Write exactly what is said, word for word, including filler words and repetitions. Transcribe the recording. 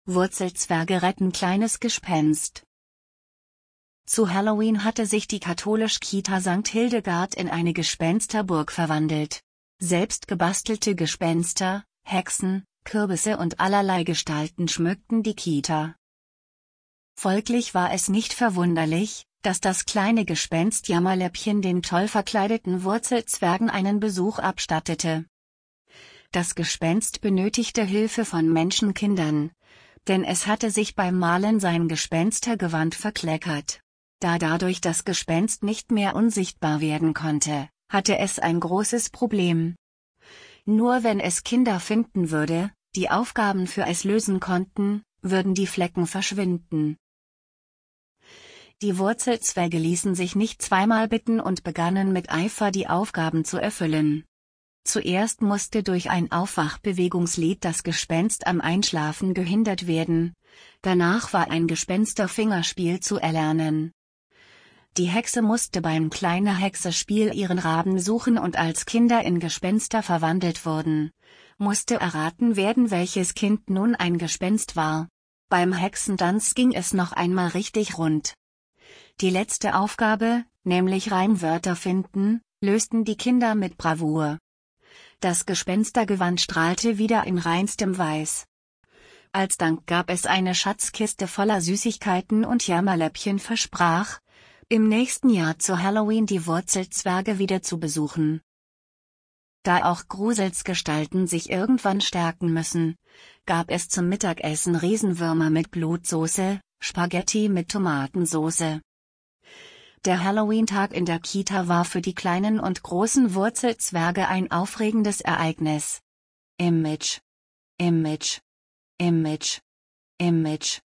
Wurzelzwerge retten kleines Gespenst. Zu Halloween hatte sich die katholische Kita Sankt Hildegard in eine Gespensterburg verwandelt. Selbst gebastelte Gespenster, Hexen, Kürbisse und allerlei Gestalten schmückten die Kita. Folglich war es nicht verwunderlich, dass das kleine Gespenst Jammerläppchen den toll verkleideten Wurzelzwergen einen Besuch abstattete. Das Gespenst benötigte Hilfe von Menschenkindern, denn es hatte sich beim Malen sein Gespenstergewand verkleckert. Da dadurch das Gespenst nicht mehr unsichtbar werden konnte, hatte es ein großes Problem. Nur wenn es Kinder finden würde, die Aufgaben für es lösen konnten, würden die Flecken verschwinden. Die Wurzelzwerge ließen sich nicht zweimal bitten und begannen mit Eifer die Aufgaben zu erfüllen. Zuerst musste durch ein Aufwachbewegungslied das Gespenst am Einschlafen gehindert werden, danach war ein Gespensterfingerspiel zu erlernen. Die Hexe musste beim Kleine-Hexe-Spiel ihren Raben suchen und als Kinder in Gespenster verwandelt wurden, musste erraten werden, welches Kind nun ein Gespenst war. Beim Hexentanz ging es noch einmal richtig rund. Die letzte Aufgabe, nämlich Reimwörter finden, lösten die Kinder mit Bravour. Das Gespenstergewand strahlte wieder in reinstem Weiß. Als Dank gab es eine Schatzkiste voller Süßigkeiten und Jammerläppchen versprach, im nächsten Jahr zu Halloween die Wurzelzwerge wieder zu besuchen. Da auch Gruselsgestalten sich irgendwann stärken müssen, gab es zum Mittagessen Riesenwürmer mit Blutsoße, Spaghetti mit Tomatensoße. Der Halloween-Tag in der Kita war für die kleinen und großen Wurzelzwerge ein aufregendes Ereignis. Image. Image. Image. Image.